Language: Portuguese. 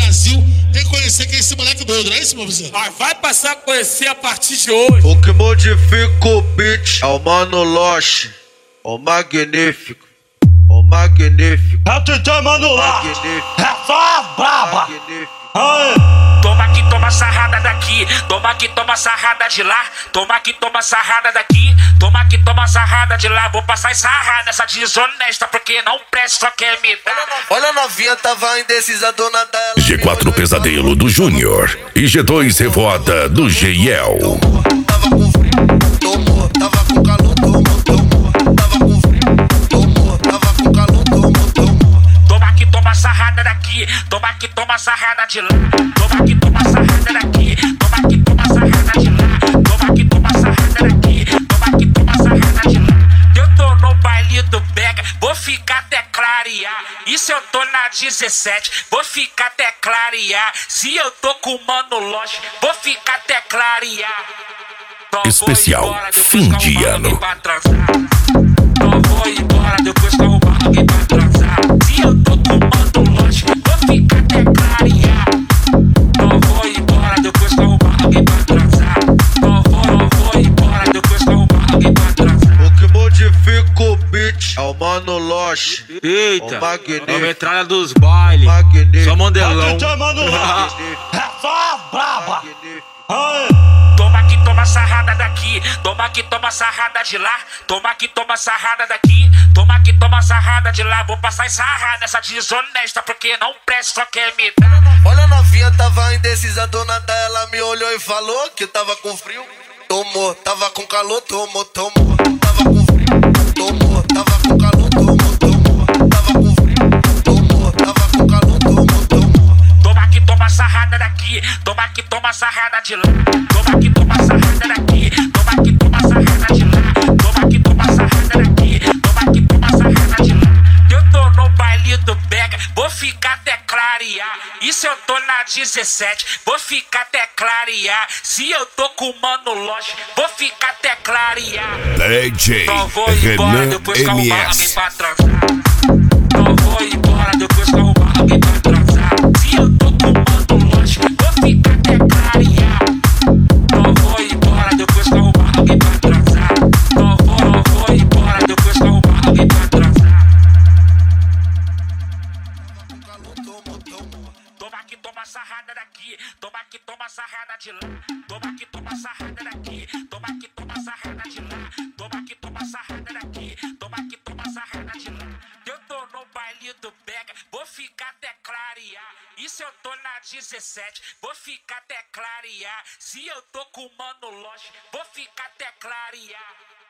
Brasil reconhecer que é esse moleque doido, não é isso, meu vizinho? Mas vai passar a conhecer a partir de hoje. O que modifica o beat é o Mano Loche, o magnífico, o magnífico. É o DJ Mano Loche, é só as braba. Toma aqui, toma sarrada daqui, toma aqui, toma sarrada de lá, toma aqui, toma sarrada daqui, toma aqui, toma sarrada de lá. Vou passar e sarrar nessa desonesta porque não presta, só quer me dar. Olha a novinha, tava indecisa, dona dela. G4 Pesadelo do Júnior e G2 Revoada do Geiel. Tava com frio, tomou, tava com calor, tomou, tava com frio, tomou, tava com calor, tomou. Toma aqui, toma sarrada daqui, toma aqui, toma sarrada de lá, toma aqui, toma sarrada daqui, toma aqui, toma sarrada de lá, toma aqui, toma sarrada daqui, toma aqui, toma sarrada de lá. Eu tô no baile do Bega, vou ficar até clarear. E se eu tô na 17, vou ficar até clarear. Se eu tô com o Mano Loche, vou ficar até clarear. Não Especial vou embora, fim de ano. Pra transar. Não vou embora depois que arrumar alguém pra transar. Se eu tô com o Mano Loche, vou ficar até clarear. Não vou embora depois que arrumar alguém pra transar. Não vou embora depois que arrumar alguém pra transar. O que modifica o beat é o Mano Loche, Eita, o magnífico, é a metralha dos bailes. magnífico. Só É o mandelão. DJ Mano Loche, é só as braba. Toma aqui, toma sarrada daqui, toma aqui, toma sarrada de lá, toma aqui, toma sarrada daqui, toma aqui, toma sarrada de lá. Vou passar e sarrar nessa desonesta porque não presta, só quer me dar. Olha a novinha, tava indecisa, dona dela me olhou e falou que tava com frio, tomou, tava com calor, tomou, tava com frio, tomou, tava com calor, tomou, tava com frio, tomou, tava com calor, tomou. Toma aqui, toma sarrada daqui, toma aqui, toma sarrada de lá, toma aqui, toma sarrada daqui, toma aqui, toma sarrada de lá, toma aqui, toma sarrada daqui, toma aqui, toma sarrada de lá. Eu tô no baile do Bega, vou ficar até clarear. E se eu tô na 17, vou ficar até clarear. Se eu tô com o Mano Loche, vou ficar até clarear. DJ Não vou embora Renan depois que arrumar alguém MS. pra transar. Não vou embora depois que arrumar alguém pra transar. Se eu tô com o Mano Loche, vou ficar até clarear. Não vou embora depois que arrumar alguém pra transar. Não vou embora depois que arrumar alguém pra transar. Toma aqui, toma sarrada daqui, toma aqui, toma sarrada de lá, toma aqui, toma sarrada daqui, toma aqui, toma sarrada de lá, toma aqui, toma sarrada daqui, toma aqui, toma sarrada de lá. Eu tô no baile do Bega, vou ficar até clarear. E se eu tô na 17, vou ficar até clarear. Se eu tô com o Mano Loche, vou ficar até clarear.